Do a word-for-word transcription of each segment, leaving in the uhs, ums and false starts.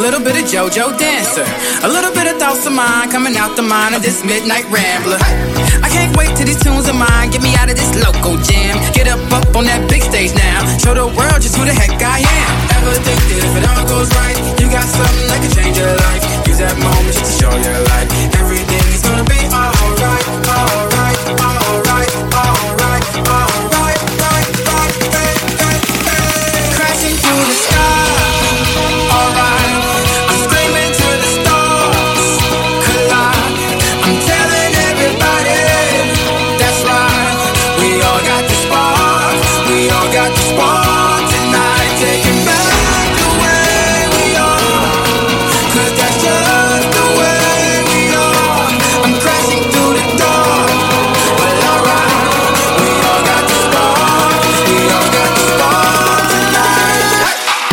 little bit of JoJo Dancer, a little bit of thoughts of mine coming out the mind of this midnight rambler. I can't wait till these tunes of mine get me out of this local jam. Get up, up on that big stage now, show the world just who the heck I am. Ever think that if it all goes right, you got something that can change your life? Use that moment just to show your light. Everything is gonna be alright, alright, alright, alright, alright, right, right, hey, hey, hey. Crashing through the sky, alright. I'm screaming to the stars, collide. I'm telling everybody, that's right. We all got the spark, we all got the spark tonight. Taking back the way we are, 'cause that's just the way we are. I'm crashing through the door, well alright. We all got the spark, we all got the spark tonight.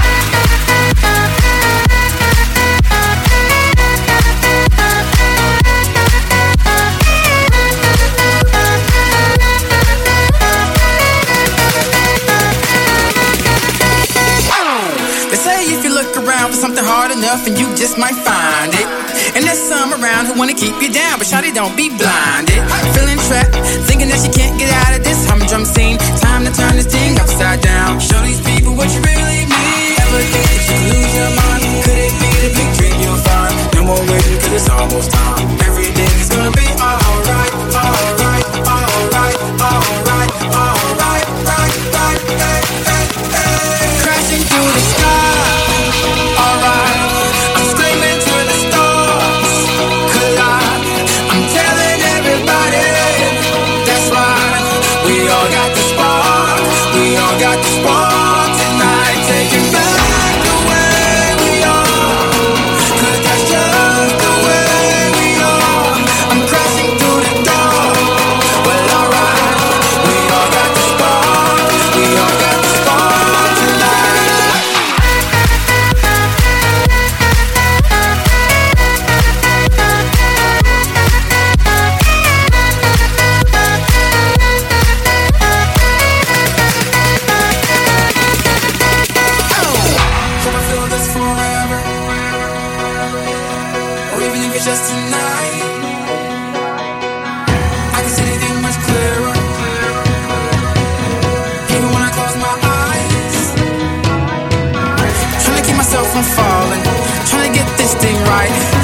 They say if you look around for something hard enough, and you just might find it. And there's some around who wanna keep you down, but shawty, don't be blinded. Feeling trapped, thinking that you can't get out of this humdrum scene. Time to turn this thing upside down. Show these people what you really mean. Ever think that you could lose your mind? Could it be the big dream you'll find? No more waiting, 'cause it's almost time. Everything is gonna be alright, alright, alright, alright, alright, right, right, hey, hey, hey. Crashing through the sky, alright. I'm screaming to the stars, collide. I'm telling everybody, that's right. We all got the spark, we all got the spark tonight. Taking back the way we are, 'cause that's just the way we are. I'm crashing through the door, well alright. We all got the spark, we all got the spark tonight. Can I feel this forever? Or even if it's just tonight, I can see anything much clearer, even when I close my eyes. Trying to keep myself from falling, trying to get this thing right.